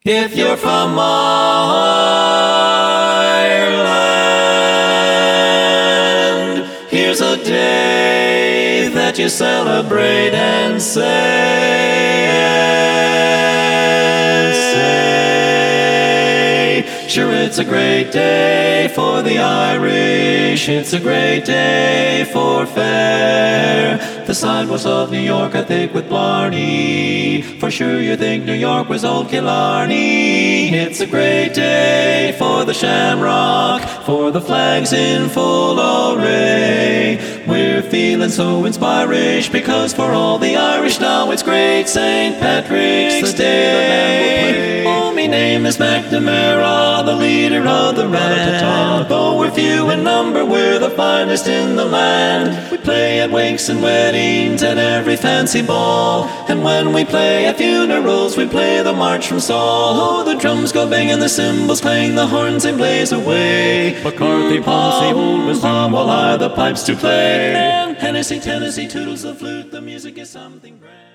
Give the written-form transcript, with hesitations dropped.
If you're from Ireland, here's a day that you celebrate and say, sure, it's a great day for the Irish, it's a great day for fair. The sidewalks of New York are thick with blarney, for sure you think New York was old Killarney. It's a great day for the Shamrock, for the flags in full array. We're feeling so inspirish, because for all the Irish now it's great St. Patrick's Day. Oh, me name is McNamara, the leader of the Rat-a-tat. Though we're few in number, we're the finest in the land. We play at wakes and weddings, at every fancy ball, and when we play at funerals, we play the March from Saul. Oh, the drums go banging, the cymbals clang, the horns they blaze away. McCarthy pumps the old wisdom, while I the pipes to play. And Hennessy, Tennessee toodles the flute, the music is something grand.